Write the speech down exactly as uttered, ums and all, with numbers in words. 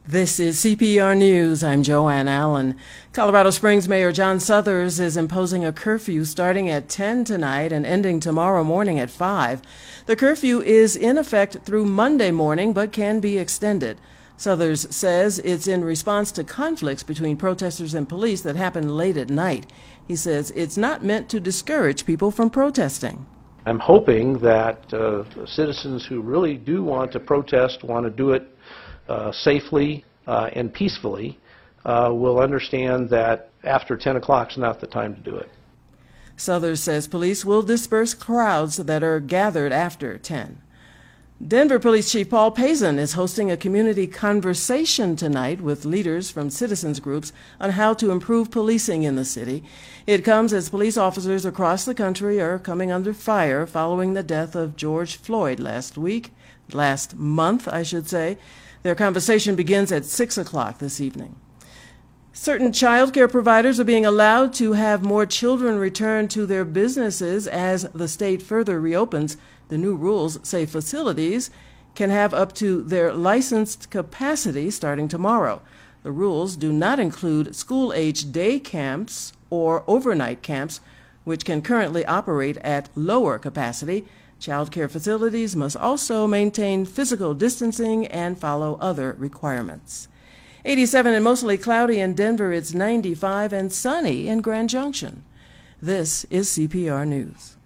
This is C P R News. I'm Joanne Allen. Colorado Springs Mayor John Suthers is imposing a curfew starting at ten tonight and ending tomorrow morning at five. The curfew is in effect through Monday morning but can be extended. Suthers says it's in response to conflicts between protesters and police that happen late at night. He says it's not meant to discourage people from protesting. I'm hoping that uh, citizens who really do want to protest, want to do it Uh, safely uh, and peacefully, uh, will understand that after ten o'clock is not the time to do it. Suthers says police will disperse crowds that are gathered after ten. Denver Police Chief Paul Pazin is hosting a community conversation tonight with leaders from citizens groups on how to improve policing in the city. It comes as police officers across the country are coming under fire following the death of George Floyd last week, last month, I should say. Their conversation begins at six o'clock this evening. Certain child care providers are being allowed to have more children return to their businesses as the state further reopens. The new rules say facilities can have up to their licensed capacity starting tomorrow. The rules do not include school-age day camps or overnight camps, which can currently operate at lower capacity. Child care facilities must also maintain physical distancing and follow other requirements. eighty-seven and mostly cloudy in Denver. It's ninety-five and sunny in Grand Junction. This is C P R News.